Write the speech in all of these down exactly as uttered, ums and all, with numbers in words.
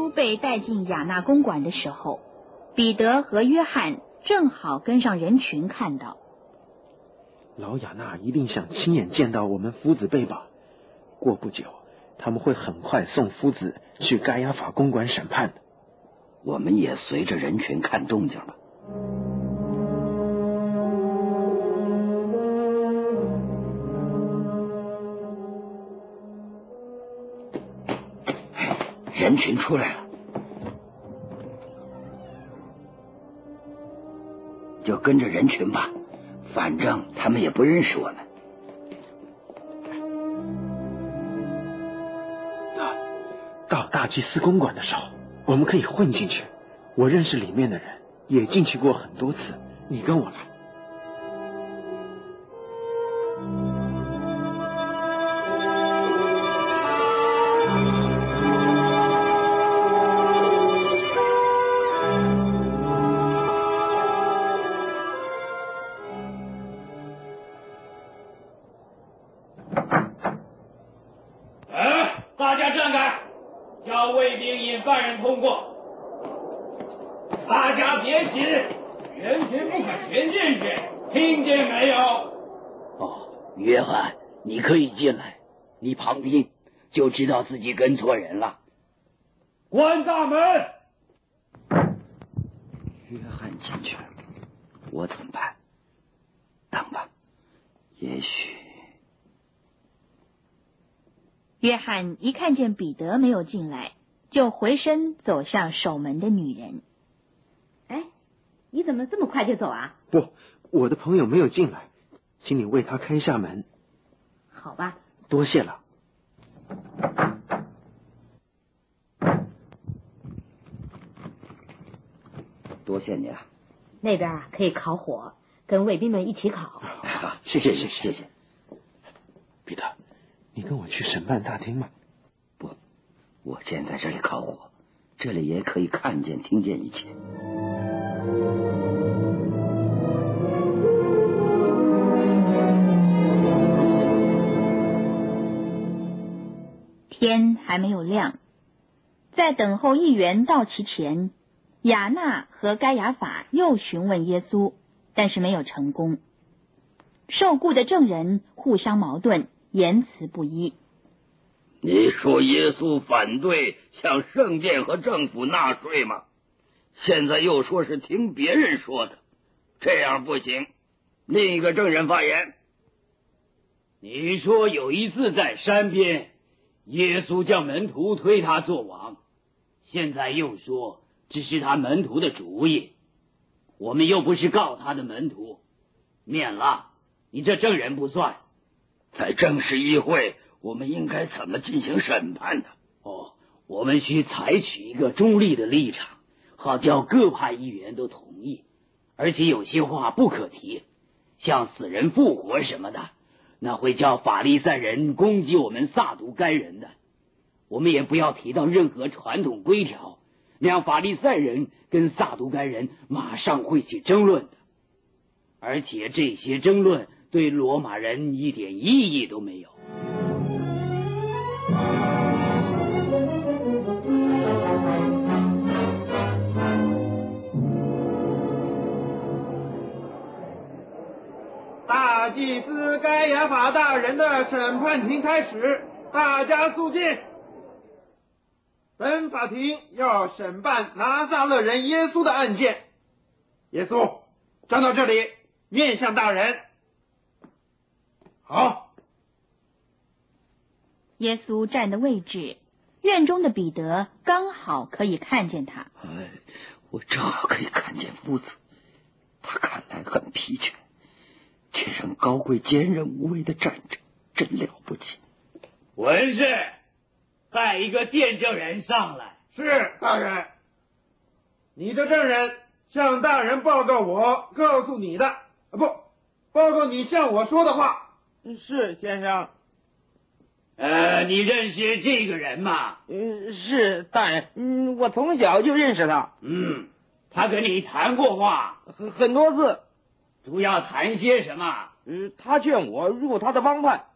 稣被带进雅纳公馆的时候，彼得和约翰正好跟上人群看到。 老雅纳一定想亲眼见到我们夫子被绑，过不久他们会很快送夫子去该亚法公馆审判的。 我们也随着人群看动静了。人群出来了，就跟着人群吧，反正他们也不认识我们。 到到大祭司公馆的时候，我们可以混进去。我认识里面的人，也进去过很多次。你跟我来。 你可以进来，你旁听就知道自己跟错人了。 关大门。 约翰进去了，我怎么办？等吧，也许。 约翰一看见彼得没有进来，就回身走向守门的女人。 哎，你怎么这么快就走啊？ 不，我的朋友没有进来，请你为他开下门。 好吧， 多谢了。 多谢你了。 那边啊可以烤火，跟卫兵们一起烤。 好，谢谢谢谢谢谢。 彼得，你跟我去审判大厅吗？ 不，我先在这里烤火，这里也可以看见听见一切。 天还没有亮，在等候议员到齐前，雅纳和该亚法又询问耶稣，但是没有成功。受雇的证人互相矛盾，言辞不一。 你说耶稣反对向圣殿和政府纳税吗？现在又说是听别人说的，这样不行。另一个证人发言。 你说有一次在山边，耶稣叫门徒推他做王，现在又说这是他门徒的主意，我们又不是告他的门徒，免了，你这证人不算。 在正式议会，我们应该怎么进行审判呢？ 哦，我们需采取一个中立的立场，好叫各派议员都同意，而且有些话不可提，像死人复活什么的，那会叫法利赛人攻击我们撒毒该人的。我们也不要提到任何传统规条，那样法利赛人跟撒毒该人马上会起争论的，而且这些争论对罗马人一点意义都没有。 大祭司该亚法大人的审判庭开始，大家肃静。本法庭要审判拿撒勒人耶稣的案件。耶稣，站到这里，面向大人。好。 耶稣站的位置，院中的彼得刚好可以看见他。 哎，我正好可以看见夫子，他看来很疲倦，却仍高贵坚韧无畏的站着，真了不起。 文士，带一个见证人上来。 是，大人。你这证人向大人报告我告诉你的，啊不，报告你向我说的话。 是，先生。 呃，你认识这个人吗？ 嗯，是，大人。嗯，我从小就认识他。 嗯，他跟你谈过话？ 很很多次。 主要谈些什么？ 嗯，他劝我入他的帮派。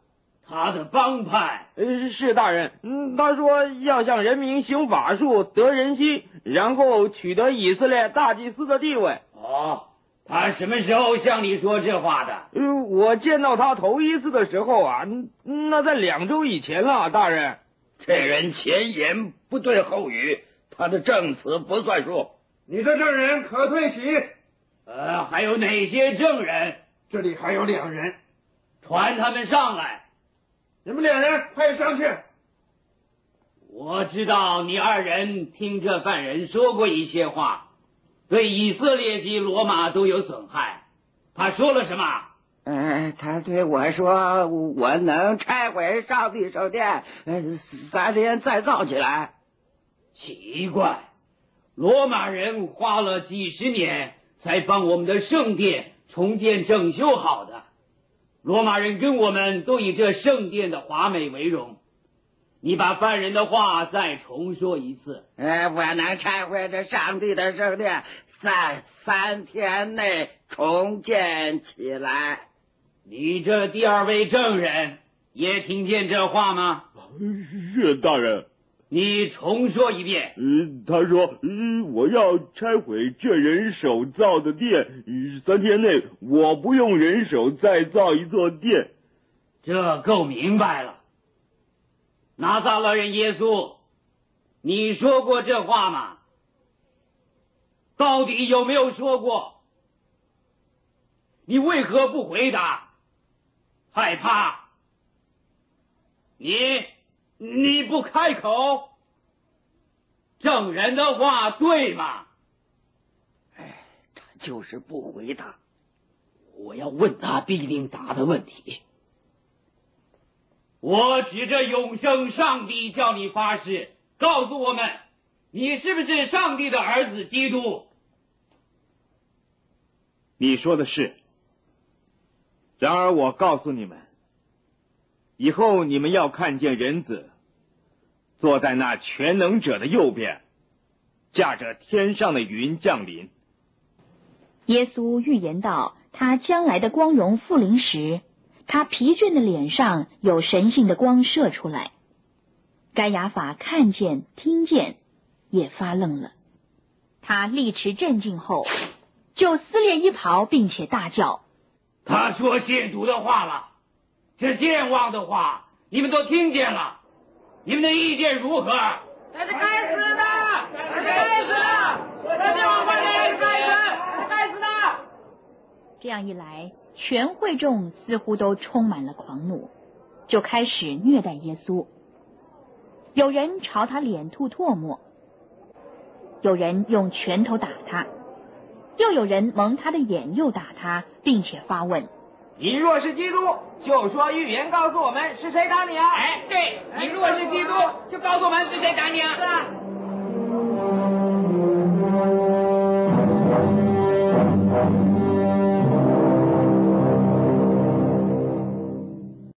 他的帮派。 呃，是大人，嗯，他说要向人民行法术，得人心，然后取得以色列大祭司的地位。 哦，他什么时候向你说这话的？ 呃，我见到他头一次的时候啊，那在两周以前了，大人。 这人前言不对后语，他的证词不算数。 你的证人可退席。 呃，还有哪些证人？ 这里还有两人， 传他们上来。 你们两人快上去。 我知道你二人听这犯人说过一些话，对以色列及罗马都有损害。他说了什么？ 呃，他对我说，我能拆毁上帝圣殿，呃，三天再造起来。 奇怪，罗马人花了几十年才帮我们的圣殿重建整修好的。罗马人跟我们都以这圣殿的华美为荣。你把犯人的话再重说一次。 呃，我能拆毁这上帝的圣殿，在三天内重建起来。 你这第二位证人也听见这话吗？ 是大人。 你重说一遍。 嗯，他说，嗯，我要拆毁这人手造的殿，嗯，三天内我不用人手再造一座殿。 这够明白了。拿撒勒人耶稣，你说过这话吗？到底有没有说过？你为何不回答？害怕？你你不开口？证人的话对吗？ 哎，他就是不回答。 我要问他必定答的问题。我指着永生上帝叫你发誓，告诉我们，你是不是上帝的儿子基督？ 你说的是。然而我告诉你们，以后你们要看见人子坐在那全能者的右边，驾着天上的云降临。 耶稣预言到他将来的光荣复临时，他疲倦的脸上有神性的光射出来。该亚法看见听见，也发愣了。他立持镇静后，就撕裂衣袍，并且大叫： 他说亵渎的话了，这健忘的话，你们都听见了，你们的意见如何？ 那是该死的，那是该死的，那是王八蛋，该死，该死的。 这样一来，全会众似乎都充满了狂怒，就开始虐待耶稣。有人朝他脸吐唾沫，有人用拳头打他，又有人蒙他的眼又打他，并且发问： 你若是基督，就说预言告诉我们是谁打你啊？ 哎，对，你若是基督，就告诉我们是谁打你啊？ 是啊。